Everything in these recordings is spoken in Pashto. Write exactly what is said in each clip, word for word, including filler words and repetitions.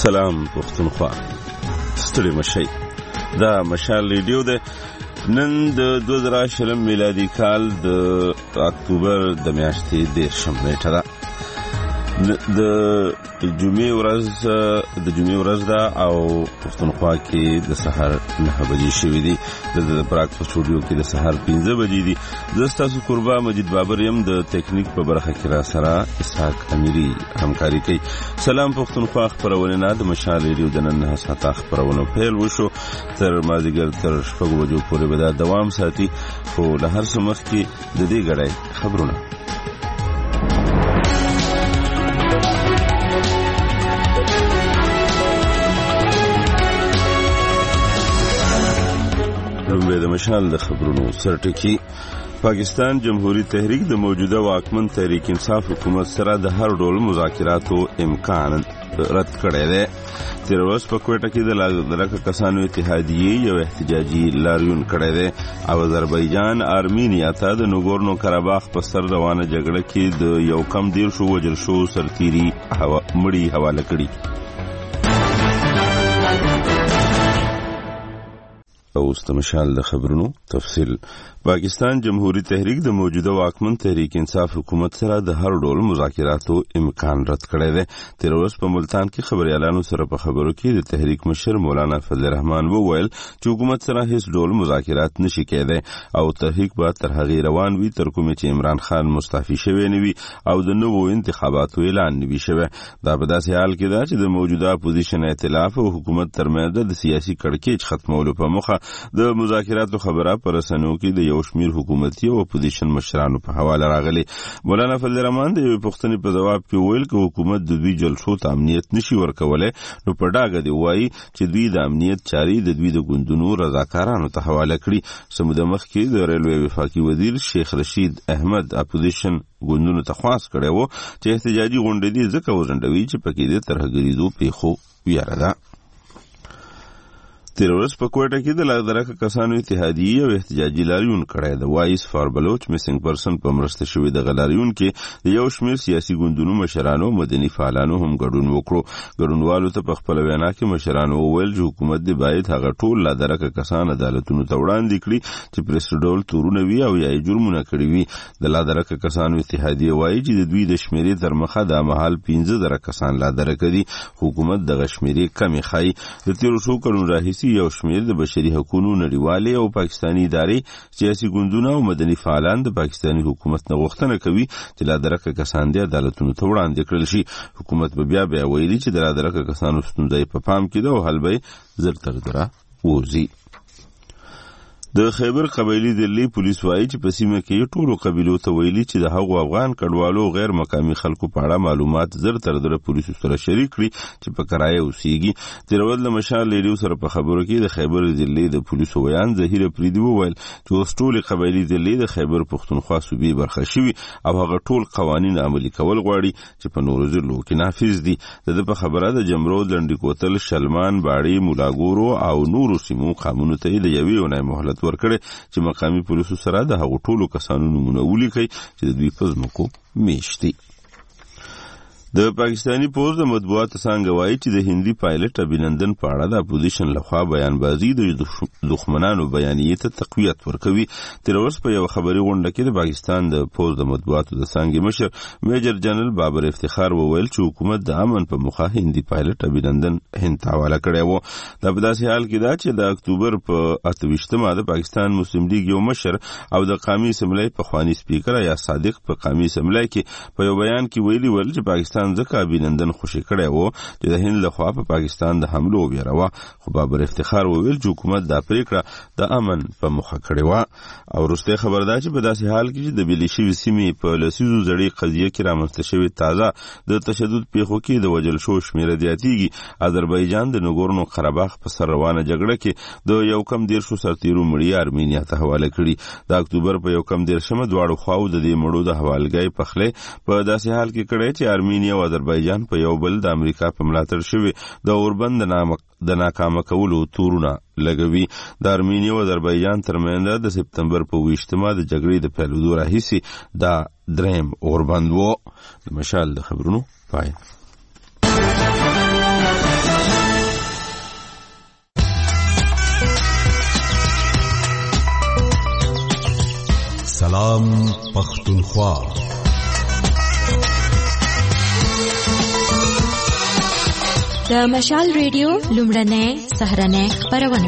سلام پښتونخوا، ستړي مشئ. دا مشال ریډیو ده. نن د دوه زره شلم میلادي کال د اکتوبر د میاشتې دېرشم نیټه ده. د جمعې ورځ د جمعې ورځ ده او پښتونخوا کې د سحر نهه بجې شوې دي. د پراګ په سټوډیو کې د سحر پنځه بجې دي. زه ستاسو قربا مجید بابر یم. د ټیکنیک په برخه کې را سره اسحاق امیری همکاري کوي. سلام پښتونخوا خپرونه نه د مشال ریډیو د نن نه ساعته خپرونه پیل وشو. تر مازدیګر تر شپږو بجو پورې به دا دوام ساتي. خو له هر څه مخکې د دې غړای خبرونه. لومړی د مشال د خبرونو سرټکی. پاکستان جمهوریت تحریک د موجوده واکمن تحریک انصاف حکومت سره د هر ډول مذاکراتو امکان رد کړی دی. تیر ورځ په کوټه کې د لادرکه کسانو اتحادیې یو احتجاجي لاریون کړی دی او آذربایجان آرمینیا ته د نګورنو قرهباغ په سر روانه جګړه کې د یو کم دیر شو وجل شو سرتیري مړي حواله کړي. اوس د مشال د خبرونو تفصیل. پاکستان جمهوریت تحریک د موجوده واکمن تحریک انصاف حکومت سره د هر ډول مذاکراتو امکان رد کړی دی. تیر ورځ په ملتان کې خبريالانو سره په خبرو کې د تحریک مشر مولانا فضل الرحمن وویل چې حکومت سره هیڅ ډول مذاکرات نشي کېدای او تحریک به تر هغې روان وي تر کومې چې عمران خان مستعفي شوی نه وي او د نوو انتخاباتو اعلان نه وي شوی. دا په داسې حال کې ده چې د موجوده اپوزیشن ائتلاف او حکومت ترمنځ د سیاسي کړکېچ ختمولو په موخه د مذاکراتو خبره پر رسنیو کې د یو شمیر حکومتي او اپوزیشن مشرانو په حواله راغلي. مولانا فضل الرحمن د یوې پوښتنې په ځواب کې وویل چې حکومت د دوی جلسو ته امنیت نشي ورکولی، نو په ډاګه دی وایي چې دوی د امنیت چارې د دوی د ګوندونو رضاکارانو ته حواله کړي. څه موده مخکې د ریلوې وفاقي وزیر شیخ رشید احمد اپوزیشن ګوندونو ته خواست کړی و چې احتجاجي غونډې دې ځکه وځنډوي چې پکې د ترهګریزو پیښو ویره ده. تیر ورځ په کوټه کې د لادرکه کسانو اتحادیې او احتجاجي لاریون کړی د وایس فار بلوچ میسنګ پرسن په مرسته شوی د غلاریون کې د یو شمیر سیاسي ګوندونو مشرانو مدني فعالانو هم ګډون وکړو. ګډونوالو ته په خپل وینا کې مشرانو وویل چې حکومت دې باید هغه ټول لادرکه کسان عدالتونو ته وړاندې کړي چې پرسډول تورونه وي او یا جرمونه کړي وي. د لادرکه کسانو اتحادیې وایي چې د دوی د شمیرې تر مخه د مهال پنځه زره کسان لادرکه دي. حکومت د غشمیرې کمی خای. د تیر شو کلونو راهیسې یو شمیر د بشري حقوقو نړیوالې او پاکستاني ادارې سیاسي ګوندونه او مدني فعالان د پاکستاني حکومت نه غوښتنه کوي چې لادرکه کسان دې عدالتونو ته وړاندې کړل شي. حکومت به بیا بیا ویلي چې د لادرکه کسانو ستونزې په پام کې ده او حل به زر تر زره ووځي. د خیبر قبایلی ضلعې پولیس وایي چې په سیمه کې ټولو قبیلو ته ویلي چې د هغو افغان کډوالو غیر مقامي خلکو په اړه معلومات زر تر زره پولیسو سره شریک کړي چې په کرایه اوسېږي. تیر ورځ له مشال ریډیو سره په خبرو کې د خیبر ضلعې د پولیسو ویان ظهیر افریدي وویل چې اوس ټولې قبایلی ضلعې د خیبر پښتونخوا صوبې برخه شوي او هغه ټول قوانین عملي کول غواړي چې په نورو ضلعو کې نافذ دي. د ده په خبره د جمرو، لنډي کوتل، شلمان، باړې، مولاګورو او نورو سیمو قامونو ته د یوې اونۍ مهلت ورکړي چې مقامي پولیسو سره د هغو ټولو کسانو نومونه ولیکي چې د دوی په ځمکو میشت دي. د پاکستانی پوز د مطبوعاتو څنګه وایي چې د هندي پایلټ ابینندن په اړه د اپوزیشن لخوا بیانبازي د دښمنانو بیانیې ته تقویت ورکوي. تیر ورځ په یو خبري غونډه کې د پاکستان د پوز د مطبوعاتو د څنګه مشر میجر جنرال بابر افتخار وویل چې حکومت د امن په مخه هندي پایلټ ابینندن هند ته حواله کړی و. دا په داسې حال کې ده چې د اکتوبر په اته ویشتمه د پاکستان مسلم لیگ یو مشر او د قومي اسمبلی پخوانی سپیکر یا صادق په قومي اسمبلی کې په یو بیان کې ویلي ول چې پاکستان ځکه ابینندن خوشي کړی و چې د هند لخوا په پاکستان د حملو ویره وه. خو بابر افتخار وویل چې حکومت دا پریکړه د امن په مخه کړې وه. او وروستی خبر دا چې په داسې حال کې چې د بیلې شوي سیمې په لسیزو زړې قضیه کې رامنځته شوې تازه د تشدد پیښو کې د وژل شو شمېره زیاتېږي. آذربایجان د نګورنو قرهباغ په سر روانه جګړه کې د یو کم دېرشو سرتیرو مړي آرمینیا ته حواله کړي. د اکتوبر په یو کم دېرشمه دواړو خواو د دې مړو د حوالګۍ پخلی په داسې حال کې کړی چې آرمینیا او آذربایجان په یو بل د امریکا په ملاتړ شوي د اوربند د ناکامه کولو تورونه لګوي. د ارمینیا او آذربایجان ترمنځ د سپتمبر په ویشتمه د جګړې د پیلېدو راهیسې دا دریم اوربند و. د مشال د خبرونو پای. سلام پختونخوا. د مشال ریډیو لومړنۍ سهرنۍ خپرونه.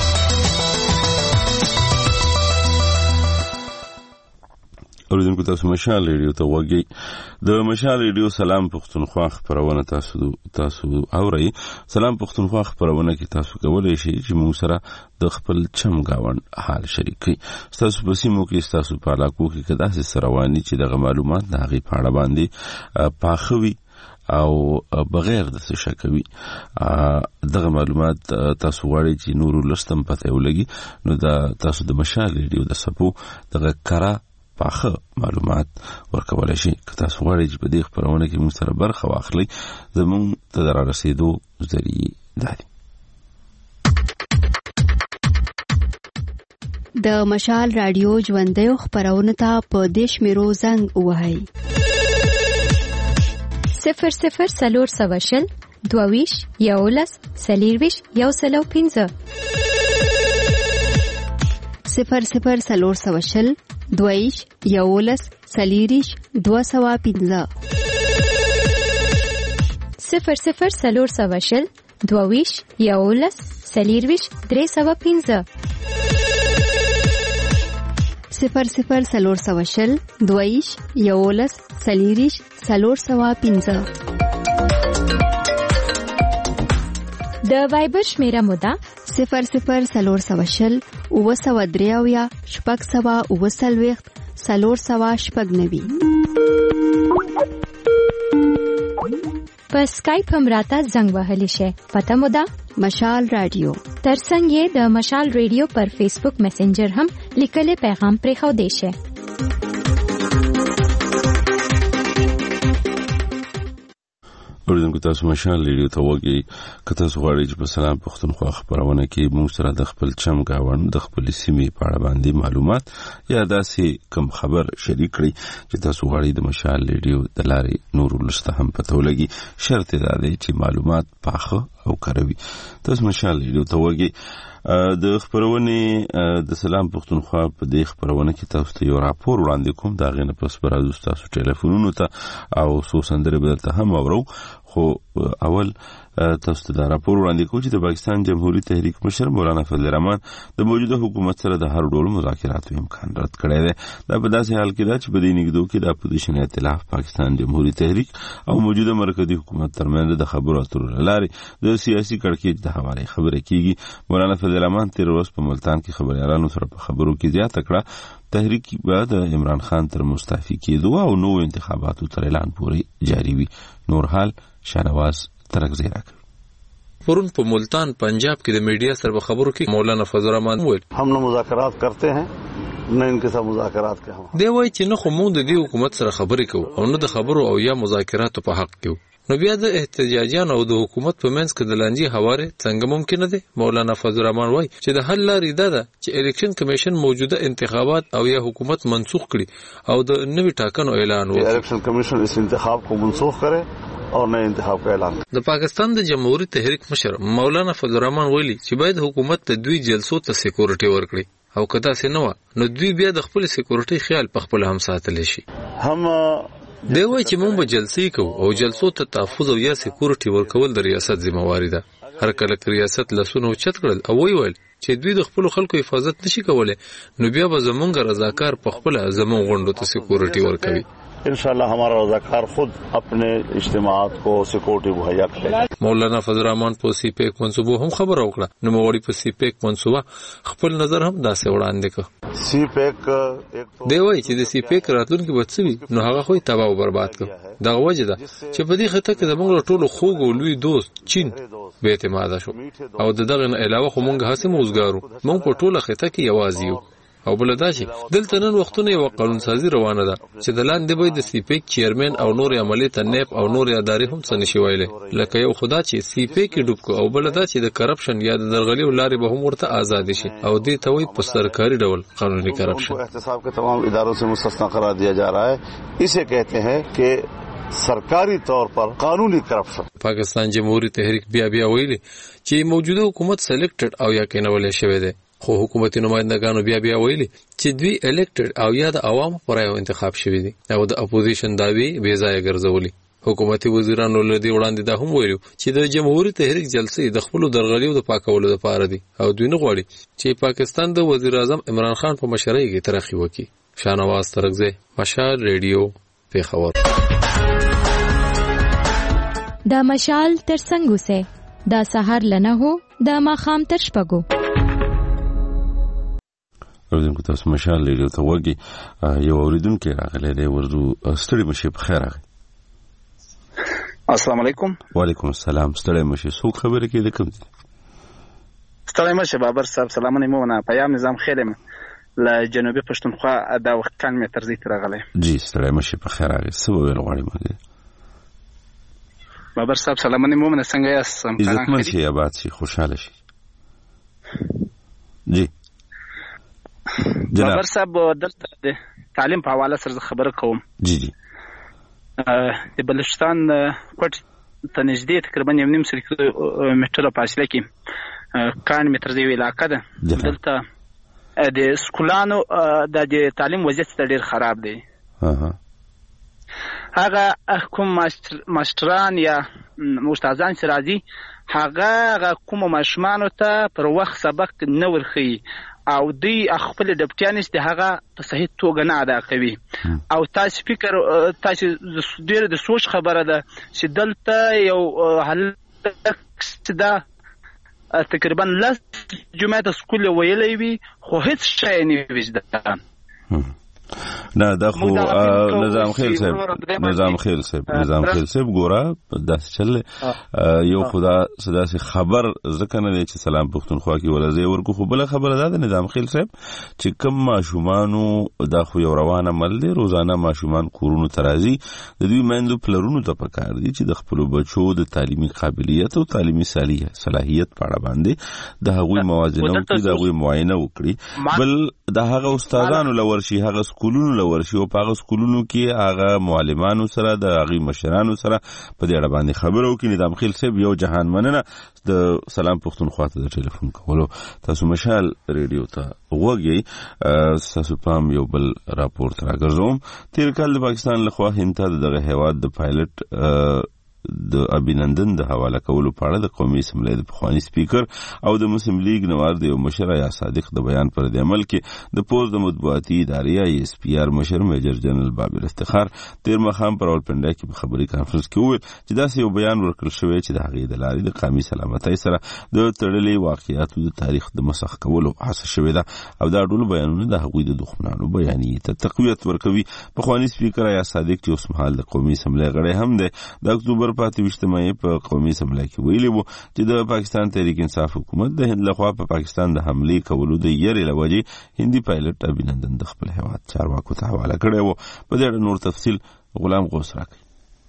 اوریدونکو تاسو مشال ریډیو ته وګورئ. د مشال ریډیو سلام پختونخوا خبرونه تاسو تاسو اورئ. سلام پختونخوا خبرونه کې تاسو کولای شئ چې موږ سره د خپل چم گاوند حال شریک کړئ. تاسو په سیمو کې تاسو په علاقو کې کدا څه سرواني چې د معلومات د هغې په اړه باندې پاخوي او بغیر د څه شکوي دغه معلومات تاسو غواړئ چې نور لستم پته ولګي، نو دا تاسو د مشال ریډیو د سپو دغه کرا پاخه معلومات ورکولای شي. که تاسو غواړئ چې په دې خبرونه کې موږ سره برخه واخلئ، زموږ ته د رارسېدو ذریعې دا دي. د مشال رادیو ژوندیو خبرونه ته په دې شمیرو زنګ ووهئ: صفر صفر سلور سوشل دوویش یولس سلیرویش یو سلو پینزه صفر صفر سلور سوشل دویش یولس سلیریش دو سوا پینزه صفر صفر سلور سوشل دوویش یولس سلیرویش درې سوا پینزه صفر صفر سلور سوشل دویش یولس سلیریش سلور سوا پینزه. د وایبر شمیره مودا صفر صفر سلور سوشل اوه سوا دریاویا شپږ سوا اوه سلویخت سلور سوا شپږ نوي. په سکایپ هم راته زنګ وهلی شي. پته مودا مشال رادیو. ترڅنګ یې د مشال ریډیو پر فیسبوک میسنجر هم لیکلي پیغام پرې خو دی شي. اوریدونکو تاسو مشال ریډیو ته وګورئ. که تاسو غواړئ چې په سلام پختونخوا خبرونه کې موږ سره د خپل چم گاوند د خپل سیمې په اړه باندې معلومات یا داسې کوم خبر شریک کړئ چې تاسو غواړئ د مشال ریډیو د لارې نور ولسته هم پته ولګي، شرط دا دی چې معلومات پاخه او کاروي. تاسو مشال ریډیو ته وګورئ. د خبرونه د سلام پختونخوا په دې خبرونه کې تاسو ته یو راپور وړاندې کوم. دا غینه پس برازو تاسو ټلیفونونو ته او سو سندره بدلته هم اورو، خو اول تاسو ته دا راپور وړاندې کوم چې د پاکستان جمهوریت تحریک مشر مولانا فضل الرحمن د موجوده حکومت سره د هر ډول مذاکراتو امکان رد کړی دی. دا په داسې حال کې ده چې په دې نږدو کې د اپوزیشن ائتلاف پاکستان جمهوریت تحریک او موجوده مرکزی حکومت ترمنځ د خبرو اترو لارې د سیاسي کړکېچ د حواله خبرې کیږي. مولانا فضل الرحمن تیر ورځ په ملتان کې خبريالانو سره په خبرو کې زیاته کړه تحریک بعد عمران خان تر مستعفی کېدو او نو انتخاباتو تر اعلان پورې جاری وي. نور حال شاهنواز ترکزی راکړي. پرون په ملتان پنجاب کې د میډیا سره خبرو کې مولانا فضل الرحمن وویل هم نه مذاکرات کرتے ہیں نه انکه سره مذاکرات کوي. دی وایي چې نه خو موږ د دې حکومت سره خبرې کوو او نه د خبرو او یا مذاکراتو په حق کې. نو بیا د احتجاجیان او د حکومت په منځ کې د لانجې هواره څنګه ممکن ده؟ مولانا فضل الرحمن وایي چې د حل لارې دا ده چې الیکشن کمیشن موجوده انتخابات او یا حکومت منسوخ کړي او د نوي ټاکنو اعلان وکړي. الیکشن کمیشن اس انتخاب کو منسوخ کرے اور نئے انتخاب کا اعلان. د پاکستان د جمهوریت تحریک مشر مولانا فضل الرحمن ویلي چې باید حکومت ته دوی جلسو ته سکیورټي ورکړي او کدا سي نو نو دوی بیا د خپل سکیورټي خیال په خپل هم ساتل شي. هم دی وایي چې موږ به جلسې کوو او جلسو ته تحفظ او یا سکیورټي ورکول د ریاست ذمہواری ده. هر کله چې ریاست لاسونه اوچت کړل او ویل چې دوی د خپل خلکو حفاظت نشي کولای، نو بیا به زمونږ رضاکار په خپل زمون غونډو ته سکیورټي ورکوي. انشاءاللہ ہمارا رضاکار خود اپنے اجتماعات کو سیکورٹی مہیا کرے. مولانا فضل الرحمن په سی پیک منصوبه هم خبر او کړه. نو موړي په سی پیک منصوبه خپل نظر هم داسې وړاندې کړ. سی پیک ایک دی وایي چې د سی پیک راتلونکي بچوي نو هغه خو تباہ او برباد کړ. دا وجه ده چې په دې خطه کې د موږ ټولو خوږ او لوی دوست چین به اعتماد شو او دغه نه علاوه خو موږ هڅه موزګارو موږ په ټوله خطه کې یوازې یو. او بل دا چې دلته نن وختونه یو قانون سازي روانه ده چې د لاندې به د سی پیک چیرمن او نور عملی ته نیب او نور ادارې هم څه نشي ویلې، لکه یو خدا چې سی پیک ډوب کو او بل دا چې د کرپشن یا د درغلي لارې به هم ورته آزاد شي او دې ته وایي په سرکاري ډول قانوني کرپشن. احتساب کے تمام اداروں سے مستثنا قرار دیا جا رہا ہے. اسے کہتے ہیں کہ سرکاری طور پر قانونی کرپشن. پاکستان جمهوریت تحریک بیا بیا ویلي چې موجوده حکومت سلیکټډ او یا کینولې شوی دی، خو حکومتي نمائندګانو بیا بیا ویلي چې دوی الیکټډ او یا د عوامو پر یو انتخاب شوی دي او د اپوزیشن داوی بې ځایه ګرځولي. حکومتي وزیرانو لدی وړاندې دا هم ویلو چې د جمهوریت تحریک جلسې د خپل درغلیو د پاکولو لپاره دي او دوی نه غواړي چې پاکستان د وزیر اعظم عمران خان په مشرۍ کې ترقی وکړي. شاهنواز ترکزی، مشال ریډیو، پیښور. دا مشال تر څنګه سه دا سحر لنه هو دا ماخام تر شپګو. اوردونکو تاسو مشال ریډیو ته وګي یو اوریدونکو راغلی دی ورزو ستړي مشه په خیر راغی. السلام علیکم. وعلیکم السلام. ستړي مشه څوک خبره کې د کوم دي؟ ستړي مشه بابر صاحب سلامونه مونه پیام نظام خیلم له جنوبي پښتونخوا دا وخت کان می ترځي راغلی. جی ستړي مشه په خیر راغی. څه ویل غواړي مګر بابر صاحب سلامونه مونه څنګه یاست؟ عزتمن شي آباد شي خوشاله شي. جی بابر صاحب دلته د تعلیم په حواله سره خبره کوم. جی جی د بلوچستان کوټ ته نږدې تقریبا یو نیم سل کیلومتره فاصله کې کان متر دی علاقه ده. دلته د سکولانو د تعلیم وضعیت ډېر خراب دی. هغه کوم ماستران یا استادان چې راځي هغه کوم ماشومانو ته پر وخت سبق نه ورخي او دوی خپل ډپټیانس د هغه په صحیح توګه نه ادا کوي. او تاسو فکر تاسو ډېر د سوچ خبره ده چې دلته یو هلک دا تقریبا لس جمعه د سکول ویلې وي خو هیڅ شی نه وجده. نه دا خو نظام خیل صاحب نظام خیل صاحب نظام خیل صاحب ګوره داس چل یو خدا صدا سي خبر ځکه نه چې سلام پښتونخوا کې ولزه ورکو خو بل خبره ده نظام خیل صاحب چې کم ماشومانو دا خو یو روانه مل دي روزانه ماشومان کورونو ترازی د دوی مندو پلرونو ته پکار دي چې د خپل بچو د تعلیمي قابلیت او تعلیمي صلاحیت په اړه باندې د هغوی موازنه او د هغوی معاینه وکړي. بل د هغه استادانو لور شي هغه سکولونو لور شي او په هغه سکولونو کې هغه معلمانو سره د هغه مشرانو سره په دې اړه باندې خبرو کې. نظام خیل صاحب یو جهان مننه د سلام پښتونخوا ته د ټلیفون کولو. تاسو مشال ریډیو ته وګورئ. تاسو پام یو بل راپور تر راګرځوم. تیر کال د پاکستان لخوا هند ته دغه هیواد د پایلټ د ابینندن د حواله کولو په اړه د قومي اسمبلی د پخوانی سپیکر او د مسلم لیگ نواز د مشر یا صادق د بیان پر د عمل کې د پوز د مطبوعاتي ادارې ای اس پی آر مشر میجر جنرال بابر افتخار تیر مخام پر اولپنډا کې په خبري کانفرنس کې وویل چې دا یو بیان ورکړل شوی چې د هغې د لارې د قومي سلامتۍ سره د تړلې واقعیاتو د تاریخ د مسخ کولو هڅه شوې ده او دا ټول بیانونه د هغوی د دښمنانو بیانیې ته تقویت ورکوي. پخوانی سپیکر یا صادق چې اوس مهال د قومي اسمبلی غړی هم دی د اکتوبر پاتې وشتمه په قومي اسمبلی کې ویلي وو چې د پاکستان تحریک انصاف حکومت د هند لخوا په پاکستان د حملې کولو د یری لوجې هندي پایلټ ابینندن د خپل هیواد چارواکو ته حواله کړی وو. په دې اړه نور تفصیل غلام غوث راکړي.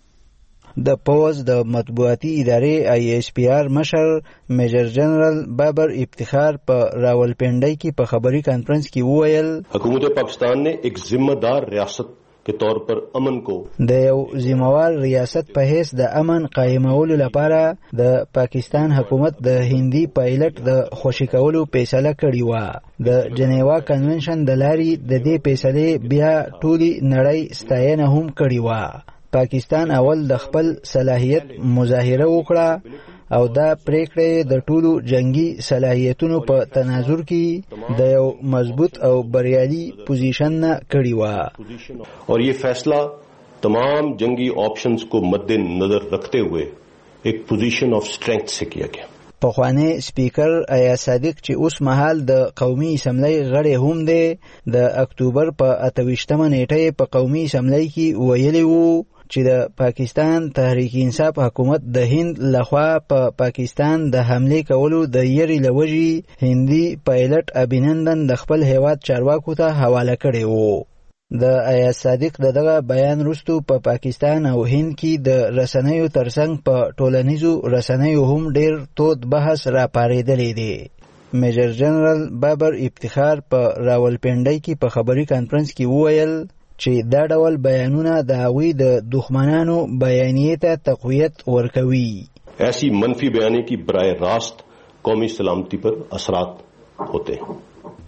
د پوز د مطبوعاتي ادارې ای ایس پی آر مشر میجر جنرال بابر افتخار په راولپنډۍ کې په خبري کانفرنس کې وویل حکومت پاکستان نے ایک ذمہ دار ریاست के तौर पर अमन को د یو ذمہوار ریاست په حیث د امن قائمولو لپاره د پاکستان حکومت د هندي پایلټ د خوشی کولو فیصله کړې و. د جنیوا کنونشن د لارې د دې فیصله بیا ټولي نړۍ ستاینه هم کړې و. پاکستان اول د خپل صلاحیت مظاهره وکړه او دا پریکړه د ټولو جنگي صلاحیتونو په تناظر کې د یو مضبوط او بریالي پوزیشن نه کړی و. اور یہ فیصلہ تمام جنگی آپشنز کو مد نظر رکھتے ہوئے ایک پوزیشن آف اسٹرینتھ سے کیا گیا. پخوانی سپیکر ایا صادق چې اوس مهال د قومي اسمبلی غړی هم دی د اکتوبر په اتویشتمه نیټه په قومي اسمبلی کې ویلی وو چې د پاکستان تحریک انصاف حکومت د هند لخوا په پا پاکستان د حمله کولو د یری لوجې هندي پایلټ ابینندن د خپل هیواد چارواکو ته حواله کړی وو. د ایا صادق دغه بیان وروسته په پا پاکستان او هند کې د رسنیو ترڅنګ په ټولنیزو رسنیو هم ډیر تود بحث را پارېدلی دی. میجر جنرال بابر افتخار په راولپنډۍ کې په خبري کانفرنس کې وویل چې دا ډول بیانونه د هغوی د دښمنانو بیانیې ته تقویت ورکوي. ایسی منفی بیانیے کی براہ راست قومی سلامتی پر اثرات ہوتے ہیں.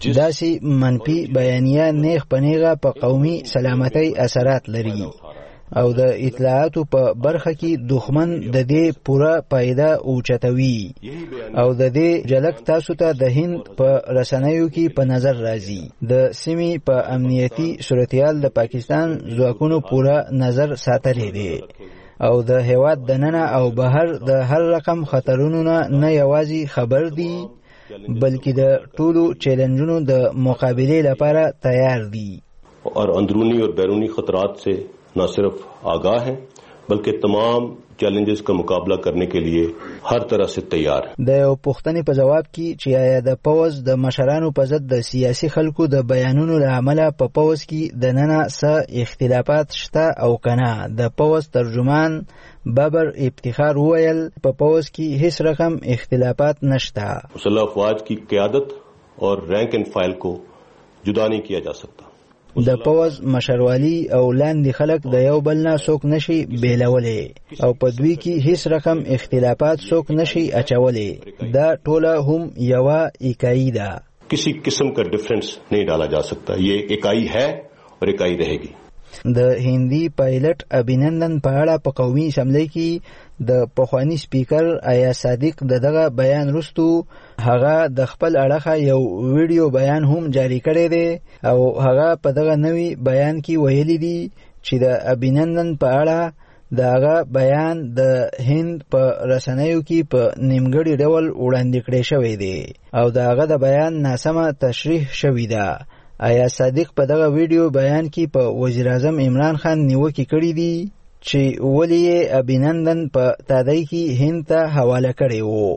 داسې منفي بیانیه نیغ په نیغه په قومي سلامتۍ اثرات لري او د اطلاعاتو په برخه کې دښمن د دې پوره پایده اوچتوي او د دې جلک تاسو ته د هند په رسنیو کې په نظر راځي. د سیمې په امنیتي صورتحال د پاکستان ځواکونو پوره نظر ساتلی دی او د هیواد دننه او بهر د هر رقم خطرونو نه یوازې خبر دي بلکې د ټولو چیلنجونو د مقابلې لپاره تیار دي اور اندرونی اور بیرونی خطرات سے نہ صرف آگاہ ہیں بلکہ تمام چیلنجز کا مقابلہ کرنے کے لیے هر طرح سے تیار ہے. د یو پوښتنې په جواب کې چې آیا د پوز د مشرانو په ضد د سیاسي خلکو د بیانونو له امله په پوز کې د ننه څه اختلافات شته او کنه، د پوز ترجمان بابر افتخار وویل په پوز کې هیڅ رقم اختلافات نشته. مسلح افواج کی قیادت اور رینک اینڈ فائل کو جدا نہیں کیا جا سکتا. د پوز مشروالی او لاندې خلک د یو بل نه څوک نشي بیلولی او په دوی کې هیڅ رقم اختلافات څوک نشي اچولی. دا ټوله هم یوه اکائی ده. کسی قسم کا ڈفرنس نہیں ڈالا جا سکتا. یہ اکائی ہے اور اکائی رہے گی. د هندي پایلټ ابینندن په اړه په قومي اسمبلی کې د پخوانی سپیکر آیا صادق د دغه بیان وروسته هغه د خپل اړخه یو ویډیو بیان هم جاری کړی دی او هغه په دغه نوی بیان کې ویلي دي چې د ابینندن په اړه د هغه بیان د هند په رسنیو کې په نیمګړي ډول وړاندې کړی شوی دی او د هغه د بیان ناسمه تشریح شوی ده. آیا صادق په دغه ویډیو بیان کې په وزیر اعظم عمران خان نیوکې کړې دي چې ولې یې ابینندن په تادی کې هند ته حواله کړی وو.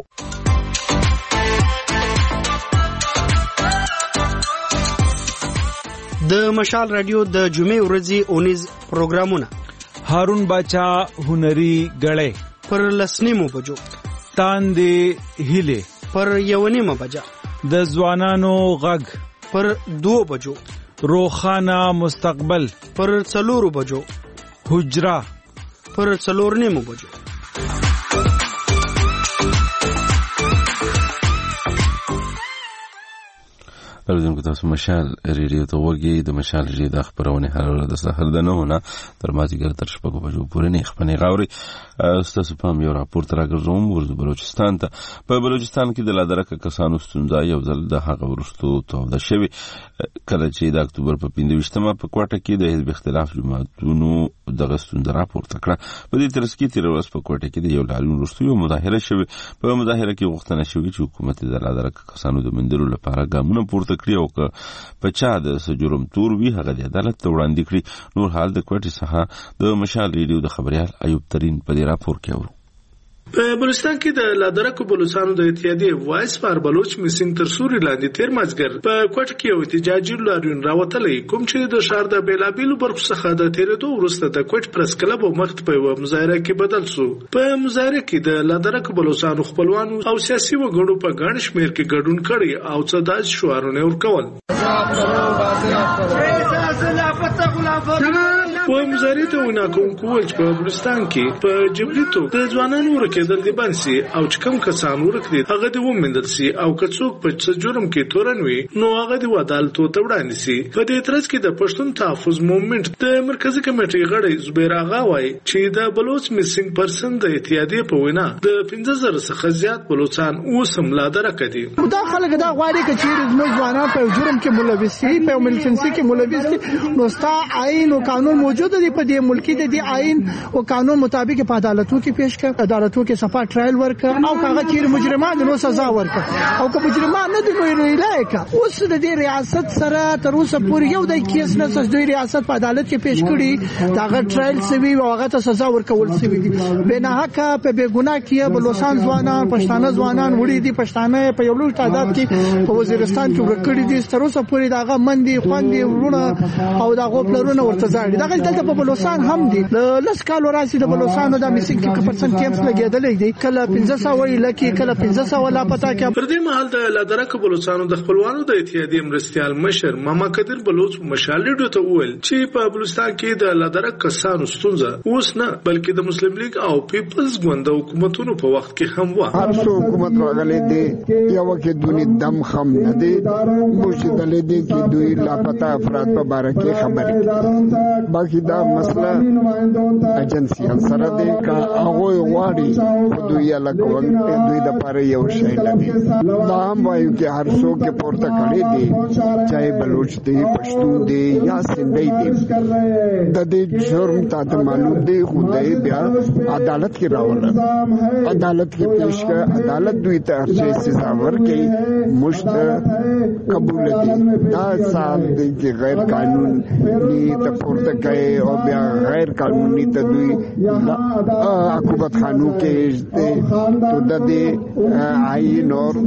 د مشال رادیو د جمعې ورځې اونیز پروګرامونه هارون باچا هنري غړې پر لسنیمو بجو، تاندې هیله پر یونیمه بجا، د ځوانانو غږ پر دو بجو، روخانه مستقبل پر څلورو بجو، حجرا پر څلور نیمو بجو. اوریدونکو تاسو مشال ریډیو ته وګورئ. د مشال ریډیو د خبرونه هر ورځ د سحر د نه نه تر مازیګر تر شپږو بجو پورې نه خپنې غاوري. تاسو په یو راپور تر راګرځوم ورته بلوچستان ته. په بلوچستان کې د لادرکه کسانو ستونزه یو ځل د هغه ورستو توده شوی کله چې د اکتوبر په پنځه په کوټه کې د حزب اختلاف جماعتونو دغه ستونزه راپورته کړه. په دې ترڅ کې تیر ورځ په کوټه کې د یو لاریون ورستو یو مظاهره شوی. په مظاهره کې غوښتنه شوی چې حکومت د لادرکه کسانو د مندلو لپاره ګامونه پورته کړی او که په چا د سجرم تور وی هغه د عدالت ته وړاندې کړي. نور حال د کوټې څخه د مشال ریډیو د خبريال ایوب ترين په دې راپور کې اورو. په بلوچستان کې د لادرکو بلوچستانو د اتحادیې وایس فار بلوچ میسنګ تر سوري لاندې تیر مازګر په کوټ کې یو احتجاجي لاریون راوتلی کوم چې د شهر د بیلابیلو برخو څخه د تیرېدو وروسته د کوټ پرس کلب او مخت په یو مظاهره کې بدل شو. په مظاهره کې د لادرکو بلوچستانو خپلوانو او سیاسي وګړو په ګڼ شمېر کې ګډون کړي او څه داس شعارونه ورکول. په مظاهره ته وینا کوونکو وویل چې په بلوچستان کې په جبري توګه د ځوانانو ورکېدل دي بند سي او چې کوم کسان ورکړي هغه دې وموندل سي او که څوک په څه جرم کې تورن وي نو هغه دې عدالتو ته وړاندې سي. په دې ترڅ کې د پښتون تحفظ موومېنټ د مرکزی کمیټې غړی زبیر آغا وایي چې د بلوچ میسنګ پرسن د اتحادیې په وینا د پنځه زره څخه زیات بلوچستان اوس هم لادرکه دي. دا خلک دا غواړي چې چیرې زموږ ځوانان په جرم کې ملوث دي، په ملتنسي کې ملوث دي، نو ستا عین او قانون موجود دی په دې ملک کې د دې عین او قانون مطابق په عدالتو کې پیش کړه، عدالتو کې صفه ټرایل ورکړه او هغه چیرې مجرمان نو سزا ورکړه او که مجرمان نه دي نو لایق اوس د دې ریاست سره تر اوسه پورې یو د کیس نه څه دوی ریاست په عدالت کې پیش کړي دا هغه ټرایل سوي او هغه ته سزا ورکول سوي دي. بنا حق په بے ګناه کې بلوچستان ځوانان پښتانه ځوانان وړي دي، پښتانه په یو لوی تعداد کې په وزیرستان کې ورکړي دي. تر اوسه پورې دا هغه مندي خوندي ورونه او دا غوپلرونه ورته ځاړي. دا دلته په بلوچستان هم دي لس کال راځي د بلوچستان د میسنګ کې پرسنټ کیمپس لګیدلې دي کله پنځه سوه لکه کله پنځه سوه لا پتا کې. پر دې مهال د لادرک بلوچستان د خپلوانو د اتحادیې مرستيال مشر ماما قدر بلوچ مشال ریډیو ته وویل چې په بلوچستان کې د لادرک کسانو ستونزه اوس نه بلکې د مسلم لیگ او پیپلز ګوند حکومتونو په وخت کې هم و. هر څو حکومت راغلي دي یو کې دونی دم خم نه دي موږ دلې دي چې دوی لاپتا افراد په باره کې خبرې باقي دا مسله ایجنسي سره دي کا هغه واړي دوی الګون دوی د پاره یو شی نه دي. دا هم وایو چې هر څو کې پورته کړی دي چاہے بلوچ دي پښتون دي یا سندھی دي د دې جرم ته معلوم دي خدای بیا عدالت کې راول عدالت کې پیش کړ عدالت دوی ته هر شي سزا ورکړي مشت قبول دي. دا صاحب دي چې غیر قانوني ته پورته کوي او بیا غیر قانوني ته دوی عقوبت خانو کې ته د دې آئین اور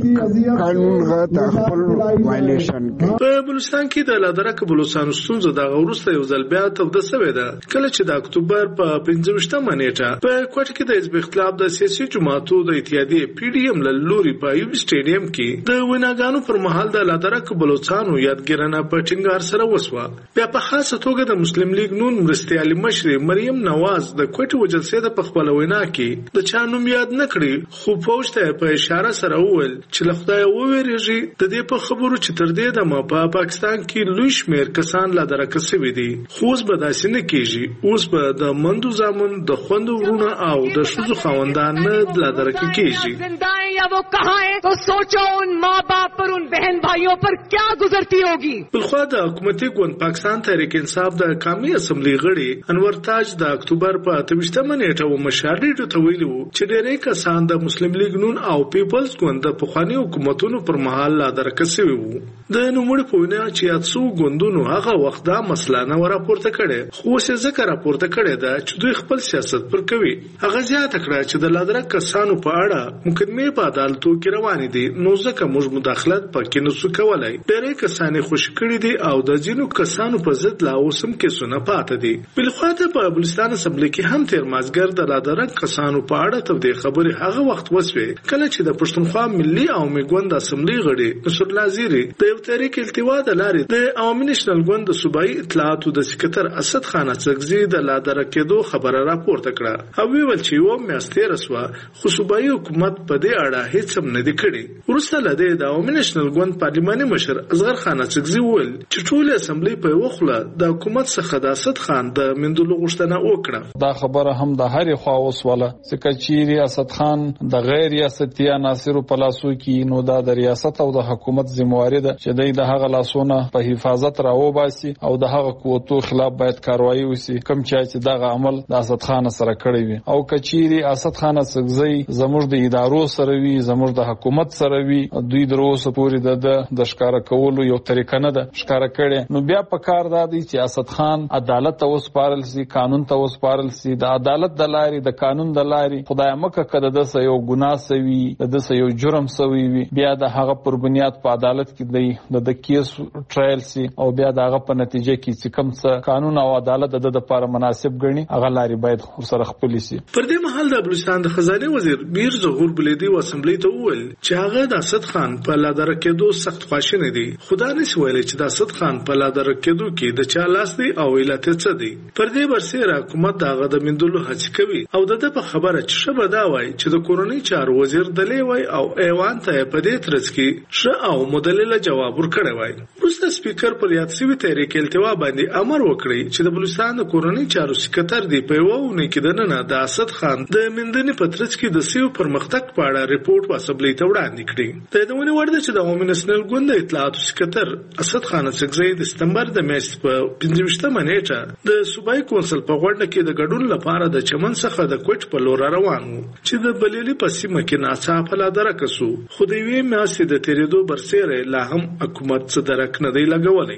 قانون غته خپل وایلیشن کوي. په بلوچستان کې د لادرک بلوچستان ستونزه د غورسته یو ځل بیا توده شوې ده کله چې د اکتوبر په پنځمه نیټه په کوټ کې د حزب اختلاف د سیاسي جماعتو د اتحادیې پی ډی ایم له لوري په یو سټیډیم کې د ویناګانو پر مهال د لادرک بلوچستانو یادګیرنه په ټینګار سره وسوه. بیا په خاصه توګه د مسلم لیگ نون مرستيال مشر مریم نواز د کوټ وجلسې د خپل وینا کې د چا نوم یاد نه کړی خو پوښتنه په اشاره سره وویل چې له خدای وویریږي د دې په خبرو چې تر دې د ما په پاکستان کې لوی شمیر کسان لا درک شوي دي خو اوس به داسې نه کیږي. اوس به د مندو زامن د خوندو ورونه او د شذو خاوندان نه لا درک کیږي. یا وہ کہاں ہے تو سوچو ان ماں باپ پر ان بہن بھائیوں پر کیا گزرتی ہوگی. بلخوا د حکومتي ګوند پاکستان تحریک انصاف د قومي اسمبلی غړي انور تاج د اکتوبر په اتمشتمه نیټه و مشاري ته ویلو چې ډېرې کسان د مسلم لیگ نون او پیپلز ګوند د پخواني حکومتونو پر مهال لا درک شوي وو. د نوموړي په وینا چې اتسو ګوندونو هغه وخت دا مسله نه راپورته کړي خو څه ذکر راپورته کړي دا چې دوی خپل سیاست پر کوي. هغه زیاته کړه چې د لادرک کسانو په اړه مقدمه په عدالتو کې روانې دي نو ځکه موږ مداخلت پکې نشو کولای. ډېرې کسان خوشی کړي دي او د ځینو کسانو په ضد لا اوسم کې سونه پاتې دي. بلخوا په بلوچستان اسمبلی کې هم تیر مازګر د لادرک کسانو په اړه ته د خبرې هغه وخت وسوي کله چې د پښتونخوا ملي او میګوند اسمبلی غړي نصر الله زیری د یو تحریک التوا د لارې د عوامي نېشنل ګوند د صوبایي اطلاعاتو د سکرټر اسد خان اڅکزي د لادرک کېدو خبره راپورته کړه او ویل چې یو میاشتې رسوا خو صوبایي حکومت په دې اړه هیڅ هم نه دی کړی. وروسته له دې د عوامي نېشنل ګوند پارلماني مشر اصغر خان اڅکزي وویل چې ټول اسمبلی په یو خله د حکومت څخه د اسد خان د مندلو غوښتنه وکړه. دا خبره هم د هرې خوا وسوله چې چیرې اسد خان د غیر ریاستي عناصرو په لاسو کې نو دا د ریاست او د حکومت ذمہواری ده چې دوی د هغه لاسونه په حفاظت راوباسي او د هغه قوتو خلاف باید کاروایی وشي کوم چې دغه عمل د اسد خان سره کړی وي او کچيري اسد خان اڅکزي زموږ د ادارو سره وي زموږ د حکومت سره وي دوی دروسه پوری د د ښکارا کولو یو طریقه نه ده ښکارا کړي نو بیا په کار دادی چې اسد خان عدالت ته وسپارل سي قانون ته وسپارل سي د عدالت د لارې د قانون د لارې خدای مکه کده د یو ګناه سوي د یو جرم سوي وي بیا د هغه پر بنیاد په عدالت کې دی د کیس ټرایل سي او بیا دغه په نتیجه کې چې کوم څه قانون او عدالت د لپاره مناسب ګڼي هغه لارې باید ورسره خپل سي. پر دې مهال د بلوچستان د خزانه وزیر میر ظهور بلیدي و اسمبلی ته وویل چې هغه د اسد خان په لادر کېدو سخت خواشینی دي. خدا نس ویل چې د اسد خان په لادر کېدو کې د چا لاس دی او علت څه دی. پر دې برسره حکومت دغه د مندلو هڅه کوي او د په خبره چې شبه دا وای چې د کورونی چارو وزیر دلې وای او ایوان ته په دې ترڅ کې ش او مدلل جواب ورکړی وای. وروسته سپیکر پر یاد سوي تحریک التوا باندې امر وکړي چې د بلوچستان د کورونی چارو سکرټر دی په وونه کې دنه د اسد خان د مندنې په ترڅ کې د سیو پرمختګ په اړه ریپورت واسبلې ته وړاندې کړي. د دونه ورده چې د عوامي نېشنل ګوند اطلاعاتو سکرټر اسد خان اڅکزي د سپتمبر د میاشتې په پنځمه نیټه د صوبایي کونسل په غونډه کې د ګډون لپاره د چمن څخه د کوټ په لور روان وو چې د بلیلي په سیمه کې ناڅاپه لا درکسو خو د وی میاشتې د تیریدو برسره لا هم حکومت څخه درک نه دی لګولای.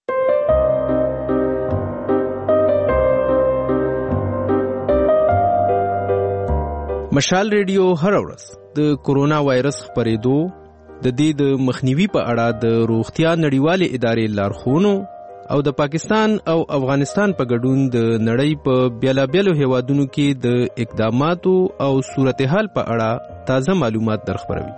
مشال ریډیو هر ورځ د کورونا وایرس خپرېدو د دې د مخنیوي په اړه د روغتیا نړیوالې ادارې لارښوونو او د پاکستان او افغانستان په ګډون د نړۍ په بیلابیلو هیوادونو کې د اقداماتو او صورتحال په اړه تازه معلومات درخبروي.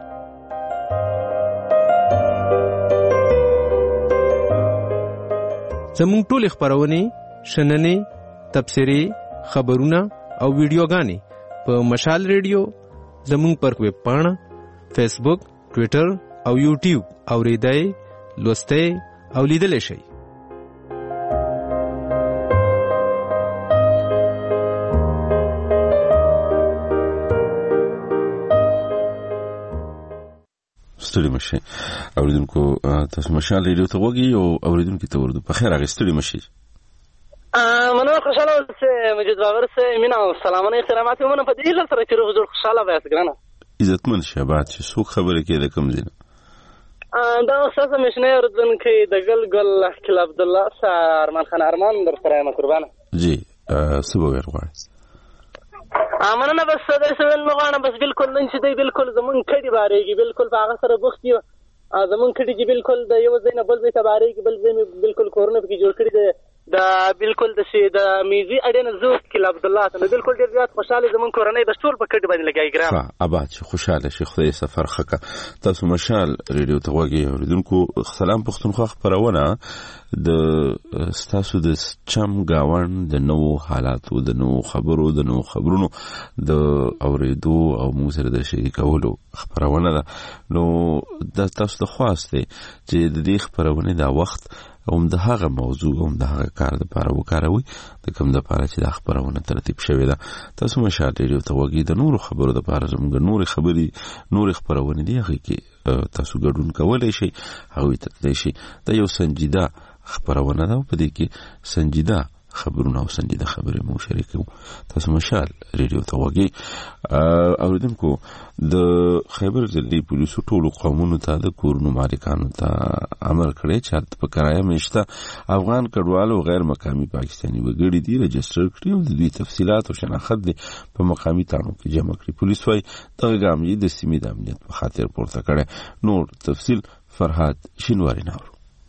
زموږ ټول خبرونه، شننې، تبصرې، خبرونه او ویډیوګانې په مشال ریډیو، زموږ پر ویب پاڼه، فیسبوک، ټوئیټر او یوټیوب اوریدای، لوستای او لیدلای شئ. ستړي مشي اوریدونکو، تاسو مشال ریډیو ته وګورئ او اوریدونکو ته ورته په خیر هغه ستړي مشي. مننه، خوشاله اوسئ مجید باور سه مینا او سلامونه احترامات مونږ په دې لاره سره چې روغ جوړ خوشاله وایاست ګرانه. عزتمن شابات چې څوک خبره کې د کوم ځای دا استاد مشنه اردوونکی د ګل ګل خلیل عبد الله سره ارمان خان ارمان در سره یم قربانه جی سبا ورغواړ امنه بس د سویل مغانه بس بالکل نن چې دی بالکل زمون کډي باریږي بالکل په هغه سره بوخت یو زمون کډي چې بالکل د یو ځای نه بل ځای ته باریږي بل ځای بالکل کورونه کې جوړ کړی دی دا بالکل د شي د میزي اډین زوست خلیل عبد الله ته بالکل ډیر زیات خوشاله زمون کورنۍ د ټول په کډي باندې لګای ګرام ها اباد شي خوشاله شي خدای سفر خکه. تاسو مشال ریډیو ته وګورئ اوریدونکو. سلام پښتونخوا خبرونه د ستاسو د چم گاوند د نو حالاتو د نو خبرو د نو خبرونو د اوریدو او موږ سره د شریکولو خبرونه ده. نو د تاسو د خواسته چې د دې خبرونه دا وخت هم د هغه موضوع هم د هغه کار د لپاره وکاروي د کوم د لپاره چې د خبرونه ترتیب شوی ده. تاسو مشال ریډیو ته وګورئ د نورو خبرو د لپاره زموږ نور خبري نور خبرونه دي هغه کې تاسو ګډون کولای شئ هغه ته تدلی شي. دا یو سنجیده خبرونه ده په دې کې سنجیده خبرونه او سنجیده خبرې مو شریکو. تاسو مشال ریډیو ته وګورئ. اوریدونکو د خیبر ضلعي پولیسو ټولو قومونو ته د کورونو مالکانو ته امر کړی چې په کرایه میشته افغان کډوال او غیر مقامي پاکستاني وګړي دي رجستر کړي او د دوی تفصیلات او شناخت دي په مقامي تانو کې جمع کړي. پولیس وايي دغه ګام یې د سیمې د امنیت په خاطر پورته کړی. نور تفصیل فرهاد شینواری نور.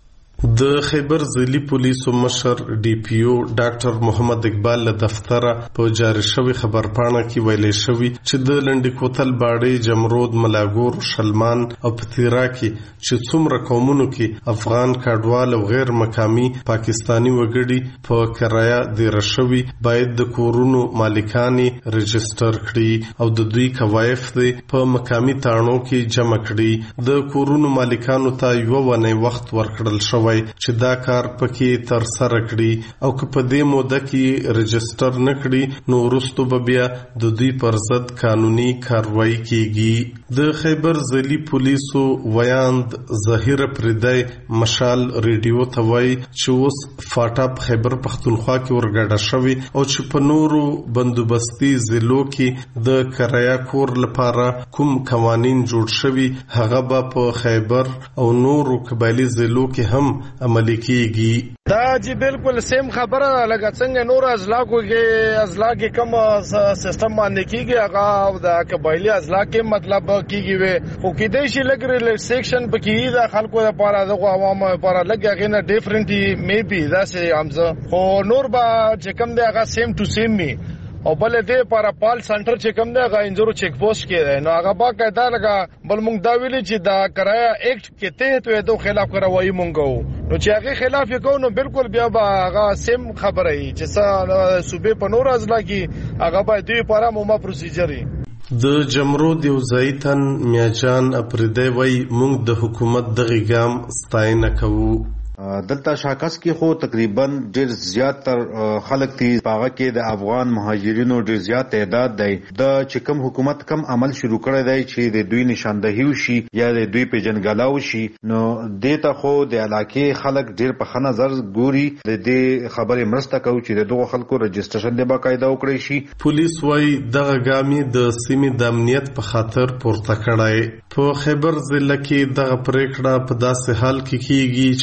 د خیبر ضلعي پولیسو مشر ډي پی او ډاکټر محمد اقبال له دفتره په جاری شوی خبر پاڼه کې ویلي شوی چې د لنډی کوتل باړې جمرود ملاګور شلمان او پتیرا کې چې څومره قومونو کې افغان کډوال او غیر مقامي پاکستانی وګړي په کرایه دیر شوی باید د کورونو مالکانی رجستر کړي او د دوی کوایف په مقامي تانو کې جمع کړي. د کورونو مالکانو ته یو ونه وخت ورکړل شوی چې دا کار پکې تر سره کړي او که په دې موده کې رجستر نه کړي نو وروسته به بیا د دوی پر ضد قانوني کاروایی کیږي. د خیبر ضلعي پولیسو ویاند ظاهر پردای مشال ریډیو ته وایي چې اوس فاټا په خیبر پښتونخوا کې ورګډه شوی او چې په نورو بندوبستي ضلعو کې د کرایه کور لپاره کوم قوانین جوړ شوي هغه به په خیبر او نورو قبایلی ضلعو کې هم عملی کیږي. دا جی بالکل سیم خبره لکه څنګه نور ازلا کوږي ازلا کې کوم سیستم باندې کیږي هغه د قبایلی ازلا کې مطلب کیږي وي خو کې دې شي لګ ریلیکسیشن پکې د خلکو لپاره د عوامو لپاره لګي نه ډیفرنټي میبي دا سه امزه خو نور با چې کوم دی هغه سیم ټو سیم می او بل دې پر پال سنټر چې کوم دی هغه انجرو چیک پوسټ کې دی نو هغه با قاعده لگا بل موږ دا ویلي چې دا کرایه ایکټ کې ته ته د خلاف کاروایی مونږ نو چې هغه خلاف یې نو بالکل بیا به هغه سیم خبره ای چې صوبې په نور ازلا کې هغه به دوی لپاره موما پروسیجر د جمرود یو ځایتن میاجان اپریدای وای مونږ د حکومت دغه ګام ستاینه کوو. دلته شاکس کې خو تقریبا ډیر زیات تر خلک دي پاغه کې د افغان مهاجرینو ډیر زیات تعداد دی. د چې کوم حکومت کم عمل شروع کړی دی چې د دوی نشاندهي وشي یا د دوی په جنګالاو شي نو دته خو د علاقې خلک ډیر په خنه زر ګوري د دې خبرې مرسته کوي چې دغه خلکو رجستریشن دی باقاعده وکړي شي. پولیس وايي دغه ګامي د سیمې د امنیت په خاطر پورته کړای. په خیبر ضلع کې دغه پریکړه په داسې حال کې کیږي چې د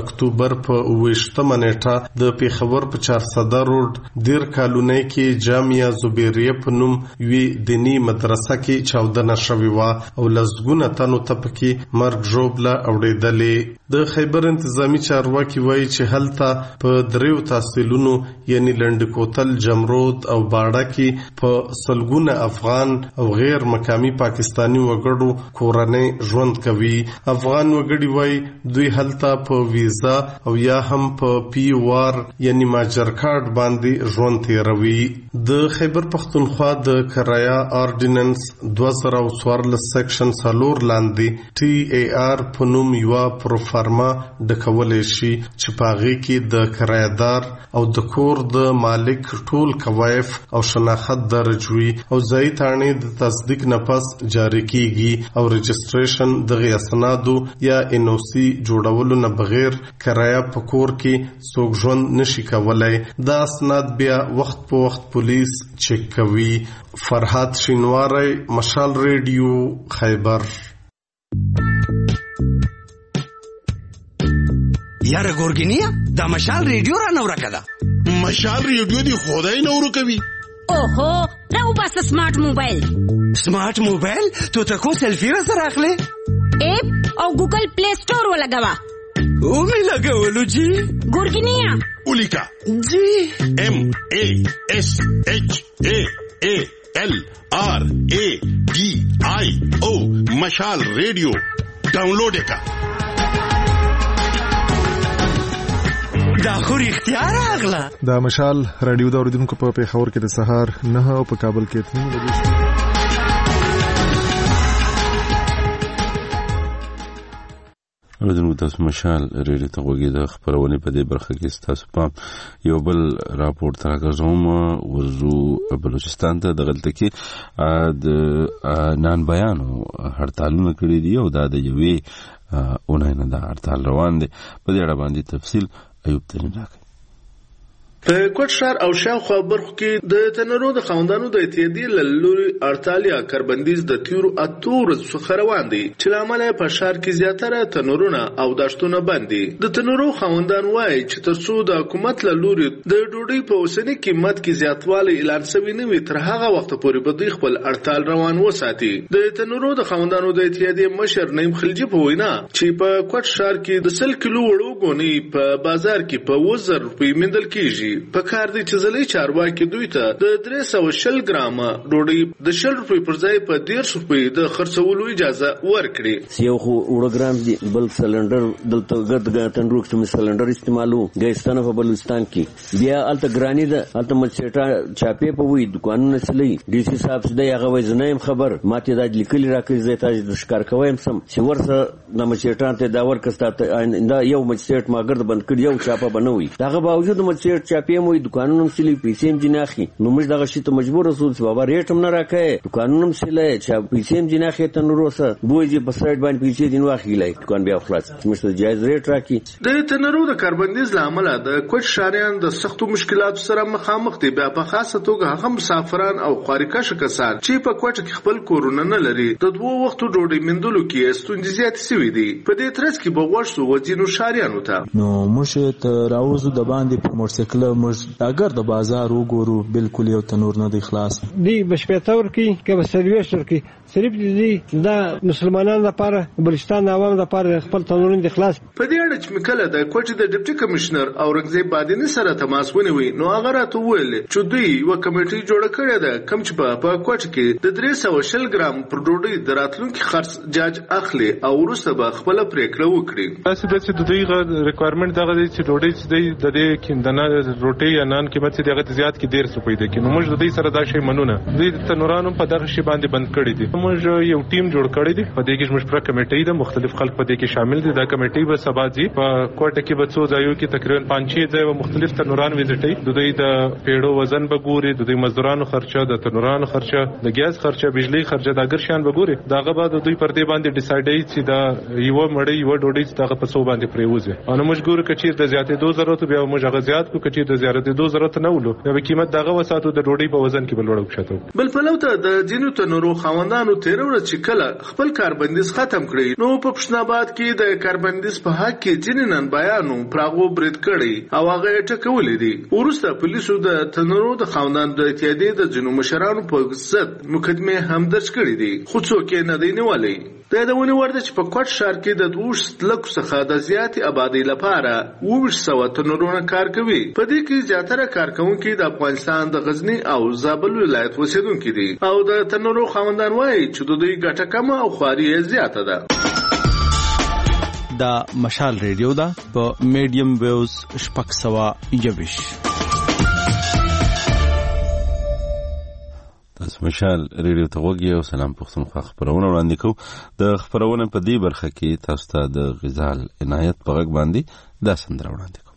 اکتوبر په اوویشتمه نیټه د پیښور په چارسده روډ دیر کالونی کې جامعه زبیریه په نوم یوې دیني مدرسه کې چاودنه شوې وه او لسګونه تنو ته پکې مرګ ژوبله اوړېدلې. د خیبر انتظامی چارواکي وایي چې هلته په دریو تحصیلونو یعنی لنډکوتل، جمرود او باړه کې په سلګونه افغان او غیر مقامی پاکستانی وګړو کورنۍ ژوند کوي. افغان وګړي وایي دوی هلته په ویزا او یا هم په پی وار یعنی ماجر کارت باندې ژوند تیروي. د خیبر پختونخوا د کرایه آرډیننس دوه زره او څوارلس سیکشن څلور لاندې ټي ای آر په نوم یوه پروفارما ډکولی شي چې په هغې کې د کرایهدار او د کور د مالک ټول کوایف او شناخت درج وي او ځایي تاڼې د تصدیق نه پس جاری کیږي او رجسټریشن دغه اسنادو یا ان او سی جوړولو نه بغیر کرایه په کور کې څوک ژوند نشي کولای. دا اسناد بیا وخت په وخت پولیس چک کوي. فرحات شینواری، مشال ریډیو، خیبر. یاره ګورګینیا دا مشال ریډیو را نو راکړه. مشال ریډیو دی خدای نو کوي. اوهو راو بس سمارټ موبایل. سمارټ موبایل تو ته کو سیلفی را سره اخلي؟ اپ او ګوګل پلی سٹور ولګوا. او می لګولو جی ګورګینیا اولیکا جی ایم ای ایس ایچ ای ای ایل آر ای ڈی آئی او مشال ریڈیو ډاونلوډ کا. دا خو اختیار اغلا. دا مشال رادیو دا اوریدونکو په پیښور کې د سهار نه او په کابل کې اته بجې. اوریدونکو تاسو مشال ریډیو ته غوږی د خبرونې په دې برخه کې تاسو پام یو بل راپور ته راغزوم. ورزو بلوچستان ته دغلته کې د نان بیانو هړتالونه کړي دي او دا د یوې اونۍ نه دا هړتال روان دی. په دې اړه باندې تفصیل ایوب ترین راکړي. په کوټ ښار او شاوخوا برخو کې د تنورو د خاوندانو د اتحادیې له لوري اړتالیا کربندیز د تیرو اتو ورځو څخه روان دی چې له امله په ښار کې زیاتره تنورونه او داشتونه بند دي. د تنورو خاوندان وایي چې تر څو د حکومت له لوري د ډوډۍ په اوسني قیمت کې زیاتوالی اعلان شوی نه وي تر هغه وخته پورې به دوی خپل اړتال روان وساتي. د تنورو د خاوندانو د اتحادیې مشر نعیم خلجي په وینا چې په کوټ ښار کې د سل کیلو وړو ګونۍ په بازار کې په اووه زره روپۍ موندل کېږي. په کار دی چې ځلې چارواکي دوی ته د درې سوه شل ګرامه ډوډۍ د شل روپۍ پر ځای په دېرش روپۍ د خرڅولو اجازه ورکړي. یو خو وړه ګرام دی، بل سلنډر دلته ګرد ګاټن روک چې سلنډر استعمالو ګیستانه په بلوچستان کې بیا الته ګرانی ده. الته مچېټا چاپې په وی دکانونه سلی ډي سي صاحب سده هغه وای زنه يم خبر ماته دا لیکلي راکړي زه تاسو د ښکار کوم سم چې ورسه د مچېټا ته دا ورکسته دا یو مچېټ ماګرد بند کړ یو چاپه بنوي. دغه باوجود مچېټ چاپې مو دکانونو سلی پیسې هم جناخي نو موږ دغه شی ته مجبور اوسو چې بابا ریټ هم نه راکې دکانونو سلی چې پیسې هم جناخي ته نو روسه بوجي په سایډ باندې پیسې دین واخیلای دکان بیا خلاص موږ جایز ریټ راکې. د تنورو د کاربندیز لامل د کوټ شاریان د سختو مشکلاتو سره مخامخ دي. بیا په خاصه توګه هغه مسافران او خارکش کسان چې په کوټ کې خپل کورونه نه لري د دوه وختو ډوډۍ مندلو کې ستونزې زیاتې شوې دي. په دې ترڅ کې به ورسو وځینو شاریانو ته نو موږ ته راوځو د باندې په موټرسایکل موږ اگر د بازار وګورو بالکل یو تنور نه دی خلاص دی بشپېتور کې کې سرویسر کې صرف دي دا مسلمانانو لپاره بلوچستان عوام لپاره خپل تنورونه دي خلاص. په دې اړه چې مکله د کوټ د ډیپټي کمشنر اورنګزیب بادینی سره تماس ونیوي نو هغه راته وویل چې دوی یو کمیټي جوړه کړې ده کوم چې په کوټ کې د درې سوه شل ګرام پر ډوډۍ د راتلونکي خرڅ جاج اخلي او وروسته به خپل پریکړه وکړي. تاسو د چې دوی ریکوایرمنت دغه چې ډوډۍ چې د دې کیندنه روټي یا نان قیمت چې دغه زیات کې ډیر څه پیدا کړي نو موږ د دې سره دا شی منونه دوی تنورانو په دغه شی باندې بند کړی دي. موږ یو ټیم جوړ کړی دی په دې کې موږ پر کمیټې ده مختلف خلک په دې کې شامل دي. دا کمیټې به سبا دي په کوټه کې به څو ځایو کې تقریبا پنځه شي ځای مختلف تنوران وزټي د دوی د پیړو وزن به ګوري د دوی مزدورانو خرچه د تنورانو خرچه د ګیس خرچه بجلی خرچه د اگر شان به ګوري داغه بعد دوی پر دې باندې ډیسایډ چې دا یو مړی یو ډوډۍ دغه په څو باندې پریوزي. ان موږ ګورو چې د زیاتې دوه ضرورت بیا موږ هغه زیات کو چې کې د زیارتېدو ضرورت نه ولو نو قیمت دغه وساتو د ډوډۍ په وزن کې بل وړو کښته. بل پلو ته د ځینو تنورو خاوندانو تیر ورځ چې کله خپل کاربندیز ختم کړی نو په پښتوناباد کې د کاربندیز په حق کې ځینې نن بیانو پراغو برید کړی او هغه ټکولې دي. ورسته پولیسو د تنورو د خاوندانو د اتحادیې د ځینو مشرانو په ضد مقدمه هم درج کړې دي خو څوک یې نه دی نیولی. د یادونې وړ ده چې په کوټ ښار کې د دوه لکو څخه د زیاتې آبادۍ لپاره اووه سوه تنورونه کار کوي. په دې کې زیاتره کارکوونکي د افغانستان د غزني او زابل ولایت اوسېدونکي دي او د تنورو خاوندان وایي چې د دوی ګټه کمه او خواري یې زیاته ده. دا مشال ریډیو ده په میډیم ویوز شپږ سوه یویش. تاسو مشال ریډیو ته وګورئ او سلام پښتونخوا خبرونه وړاندې کوو. د خبرونه په دې برخه کې تاسو ته د غزال عنایت په غږ باندې دا سندره وړاندې کوو.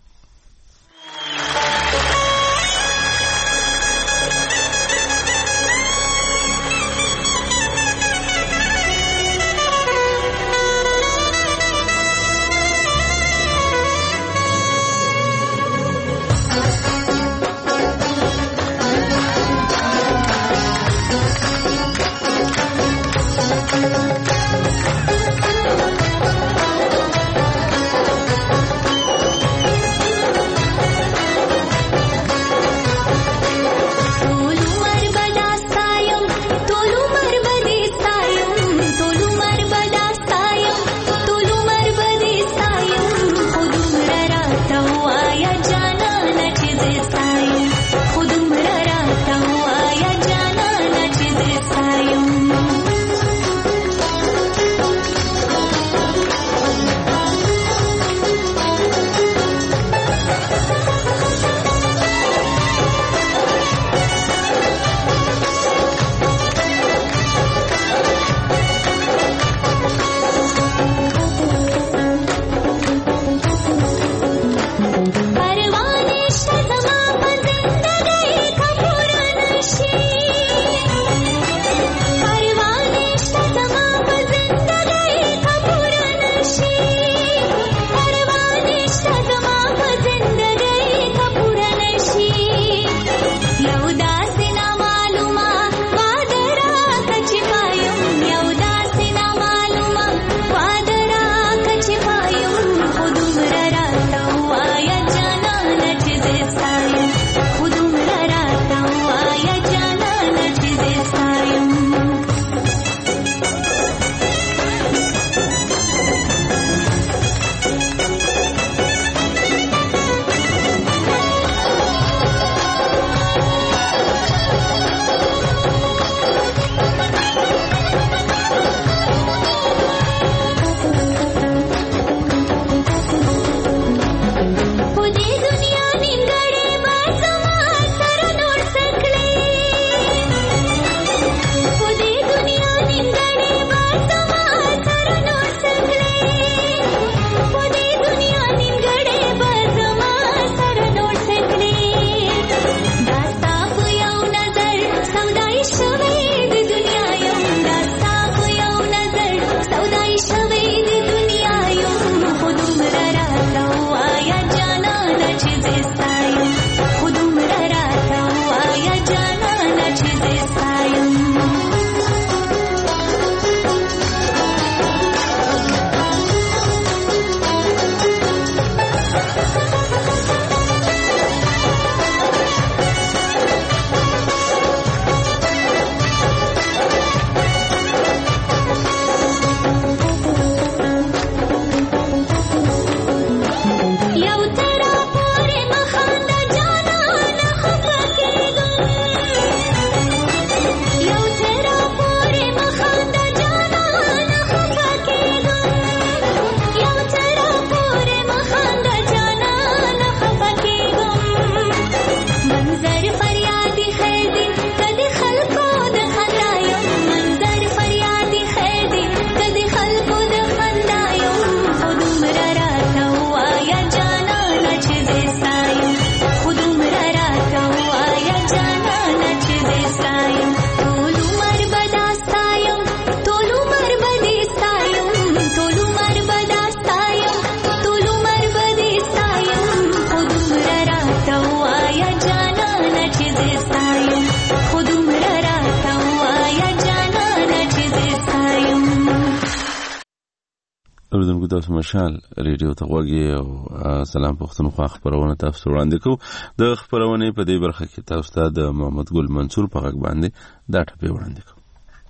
تاسو مشال ریډیو ته غوږی او سلام پښتونخوا خبرونه تاسو وړاندې کوو. د خبرونه په دې برخه کې تاسو ته د محمد ګل منصور په غږ باندې دا ټپه وړاندې کوو.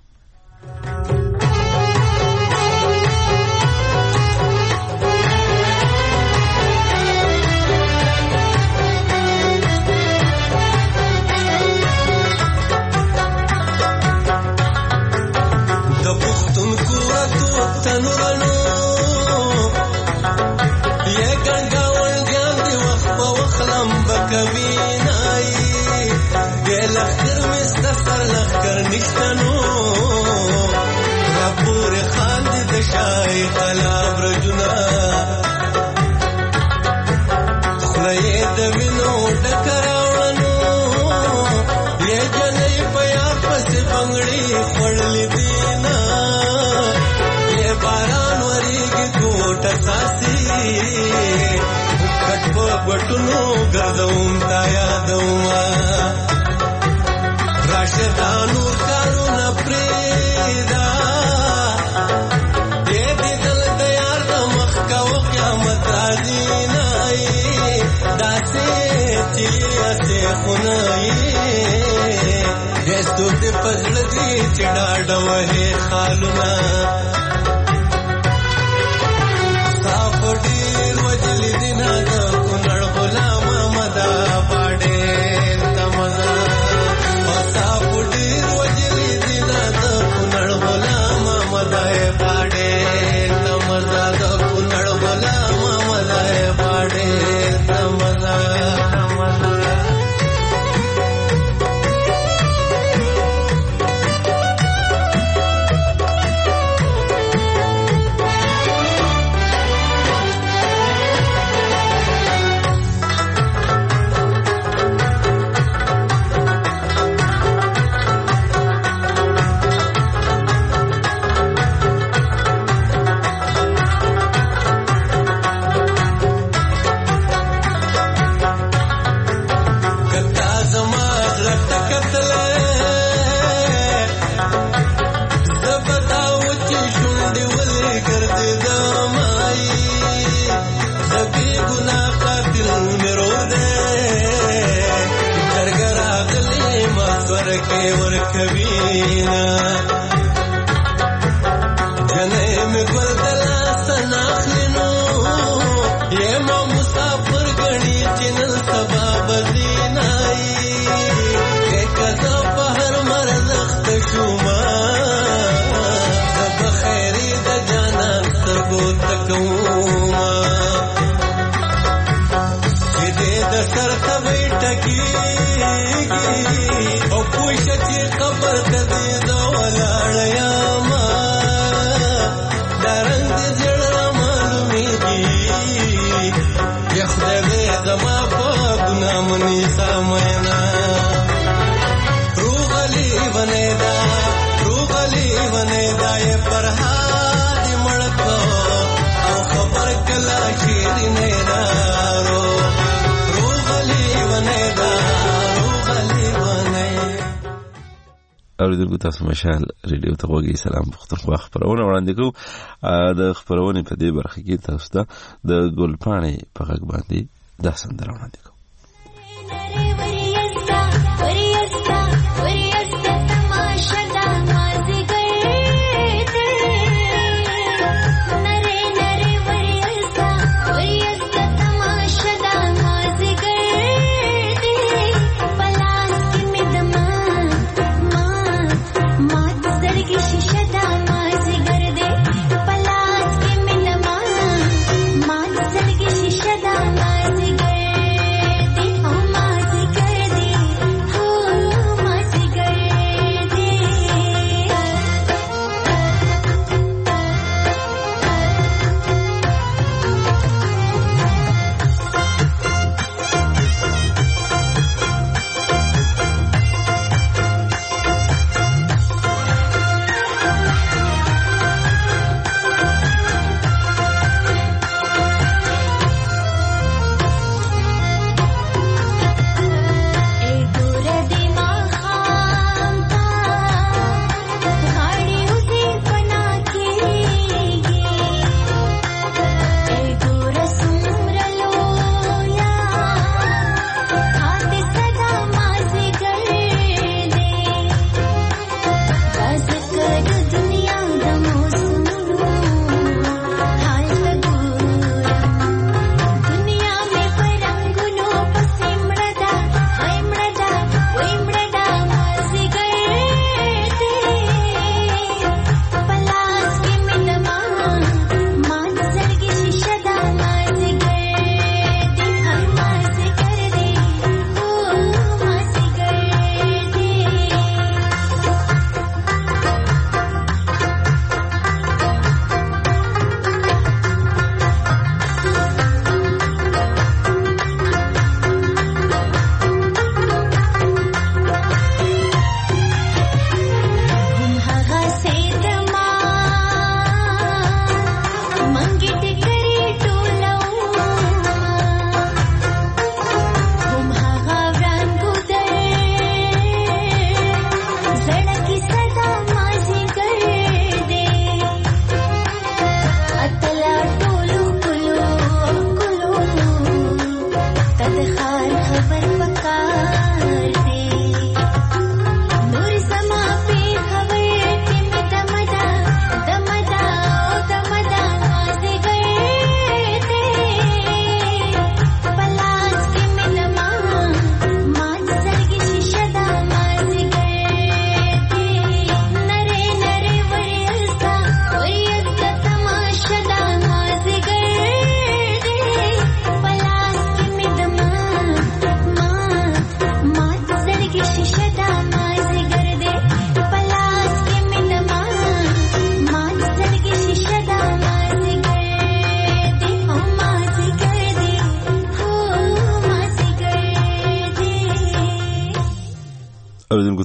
تنورانو یہ گنگاول جان دی وخت په وخلم بکوي نای ګل اخر مستسر لخر نشتنو ربور خان دی د شای قلاب رجنا خلای د وینو ډکراونو یہ جنې پیا پس بنگړي خړلې دینا باران وریږي کوټ ساسي کټ په بټونو ګرځوم تا یادوم راشدانو کارونه پریدا دې دې دل د یار د مخ کا و قیامت راځي نای داسې چې اسه خنای هیڅ دې پزړ دې چډا ډوه خالونه ډیر وجلی دینا د کونړ غلام مدا باډې تمنا وسا ډیر وجلی دینا د کونړ غلام مدا باډې تمنا د کونړ غلام مدا باډې تمنا اوریدونکو تاسو مشال ریډیو ته غوږی سلام پښتونخوا خبرونه وړاندې کوو. د خبرونې په دې برخه کې تاسو ته د ګلپاڼې په غږ باندې دا سندره وړاندې کوو. Shada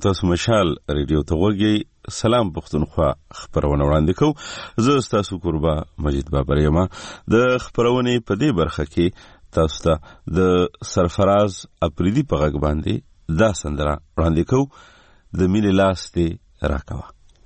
تاسو مشال ریډیو ته وګورئ. سلام پښتونخوا خبرونه وړاندې کوم. زه تاسو قربا مجید بابر یم. د خبرونه په دې برخه کې تاسو ته د سرفراز اپریدي په غږ باندې دا سندره وړاندې کوم. د مینې لاس دې راکوه.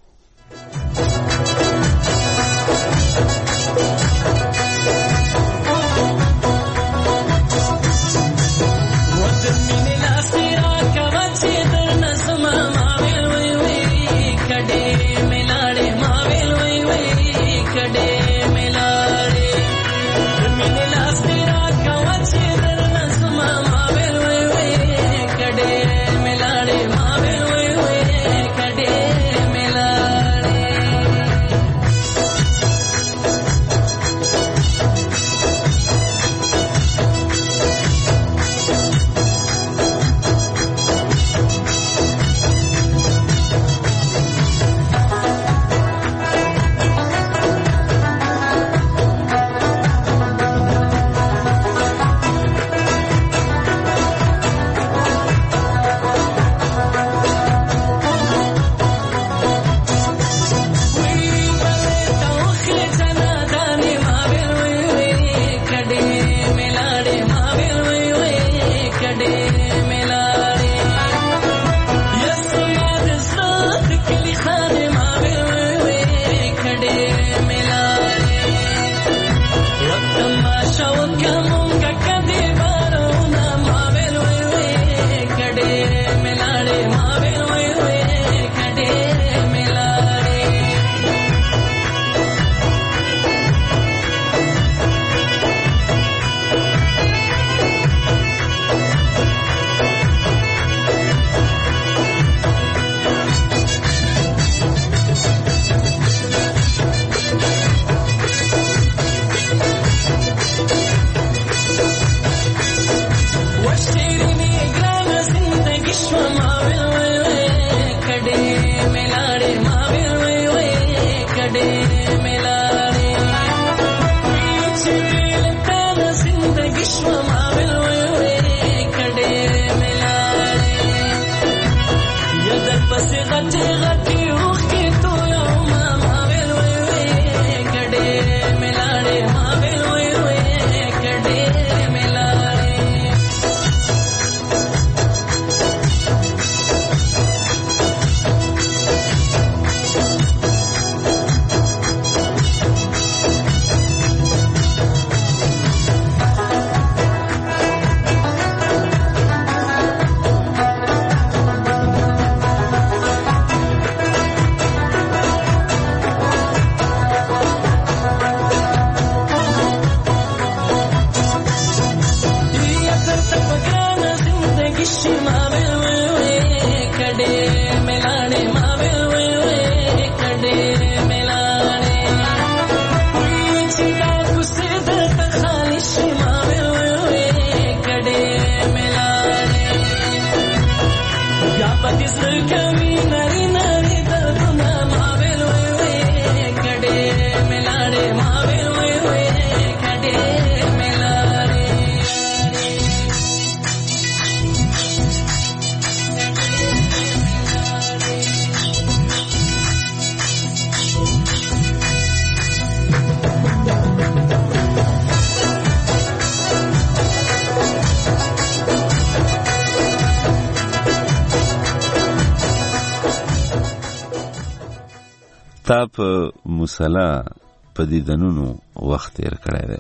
تا په مصلا په دیدنونو وخت تیر کړی دی.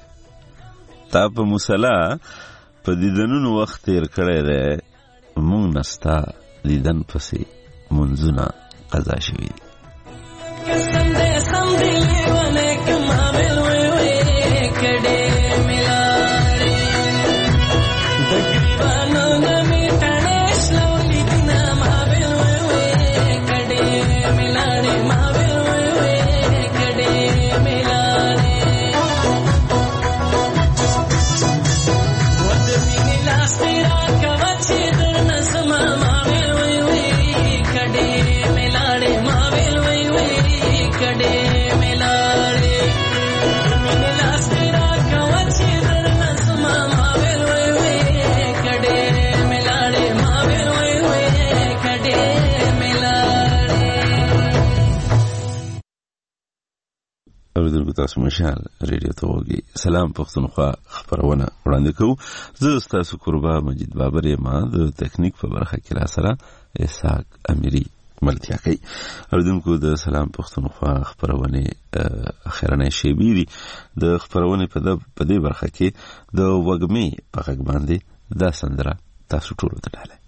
تا په مصلا په دیدنونو وخت تیر کړی دی. مونږ نستا دیدن پسې منځونه قضا شوي دي. تاسو مشال ریډیو ته وګورئ. سلام پښتونخوا خبرونه وړاندې کوو. زه ستاسو قربا مجید بابر یم. د تکنیک په برخه کې را سره اسحاق امیری ملتیا کوي. اوریدونکو د سلام پښتونخوا خبرونه اخرنۍ شیبې دي. د خبرونه په دې برخه کې د وګمې په غږ باندې دا سندره تاسو ټولو ته ډالۍ.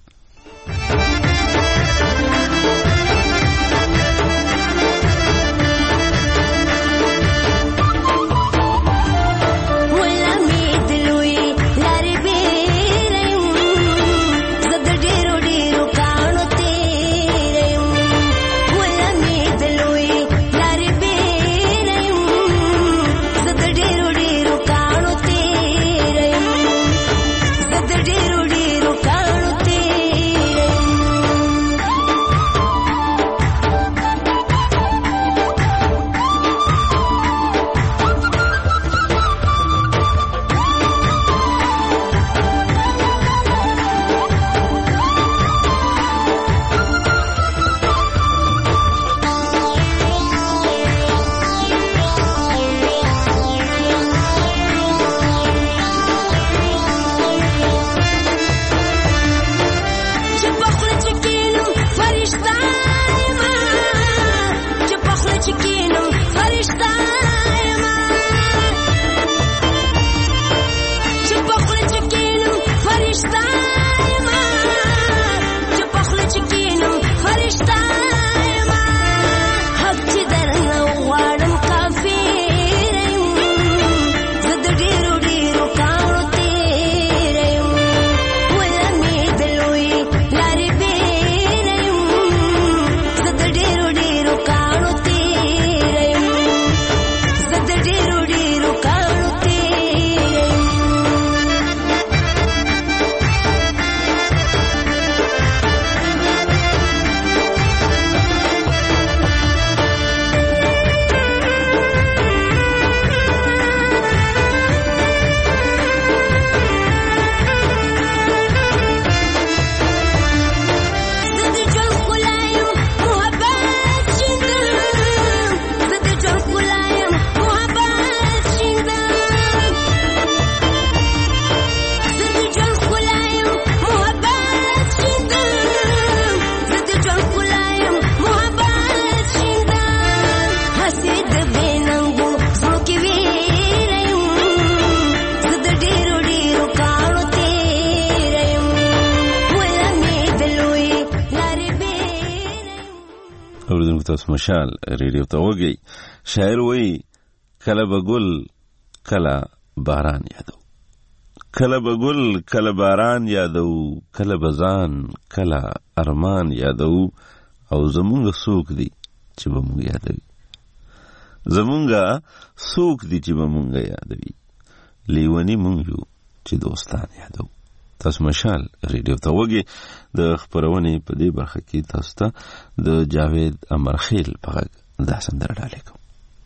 تاسو مشال ریډیو ته وګورئ. شاعر وایي کله به ګل کله باران یادو، کله به ګل کله باران یادو، کله به ځان کله ارمان یادو، او زمونږ څوک دی چې به مونږ یادوي، زمونږ څوک دی چې به مونږ یادوي، لیونی مونږ یو چې دوستان یادو. تاسو مشال ریډیو ته وګورئ. د خبرونې په دې برخه کې تاسو ته د جاوید امرخیل په غږ دا سندره ډالۍ کوم.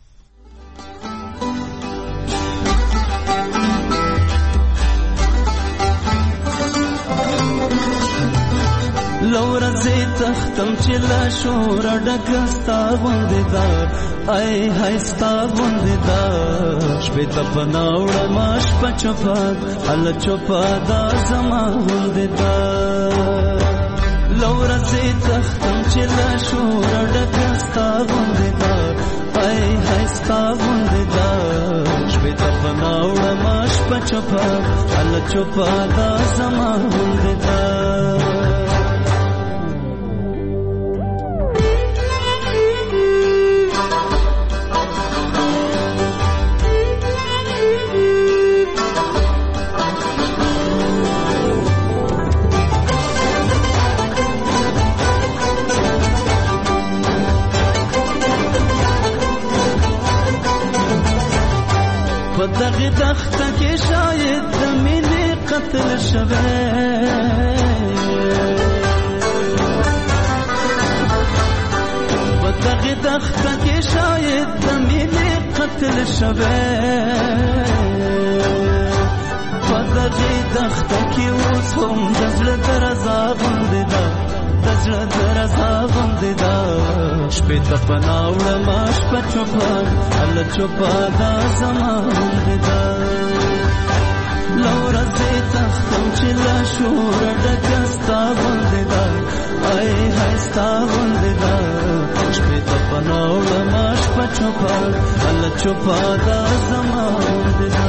لورځې تختم چې لا شور ډکه ستا غوندې ده، ای های ستا غوندې ده، شپې ته په ناوړه ما شپه چوپه هله چوپه دا زما غوندې ده. لورځې تختم چې لا شور ډکه ستا غوندې ده، ای های ستا غوندې ده، شپې ته په ناوړه ما شپه چوپه هله چوپه دا زما غوندې ده. دغه دخته کې شاید د مینې قتل شوی، په دغه دخته کې شاید د مینې قتل شوی، په دغه دخته کې اوس هم د زړه درزا غوندې ده، دزړه درزا غوندې دا شپې ته پناه وړمه شپه چوپه هله چوپه دا زما غوندې دا له ورځې تختم چې له شوره ډکه ستا غوندې دا ای های ستا غوندې دا شپې ته پناه وړمه شپه چوپه هله چوپه دا زما غوندې دا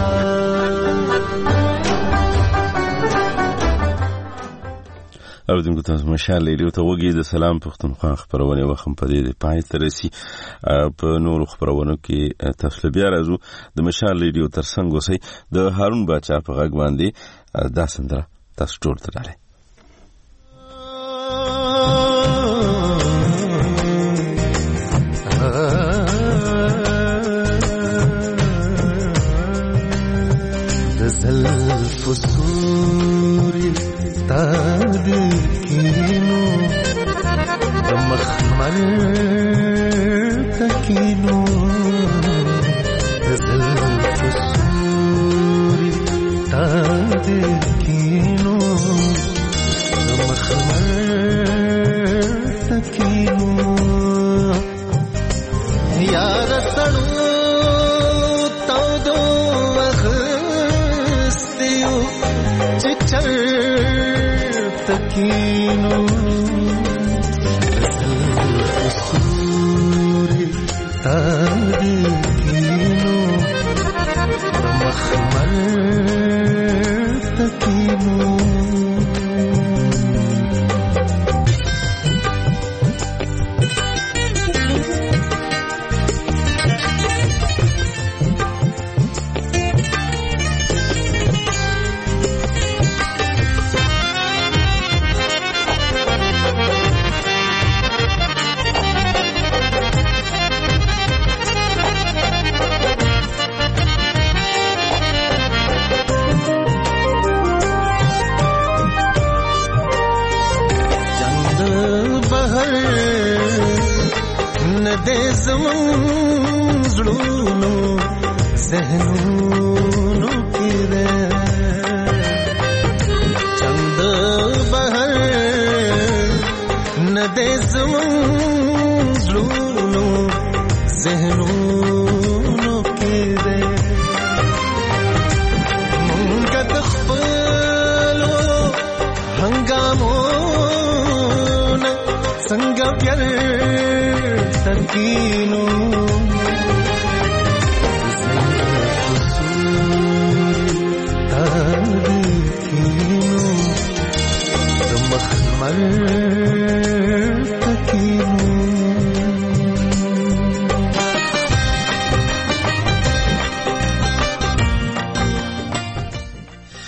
اوریدونکو تاسو مشال ریډیو ته وګورئ د سلام پښتونخوا خبرونه وخت په دې پای ته رسي په نورو خبرونو کې تاسو بیا راځو د مشال ریډیو ترڅنګ اوسئ د هارون باچا په غږ باندې دا سندره تاسو ټول ته راځي د زلف سوري تاد کینو د مخمل تکینو د زلف سوري تاد کینو د مخمل تکینو یار سړو تودو وخستیو چچر تکینو سوري تاد کینو مخمل تکینو Thank you.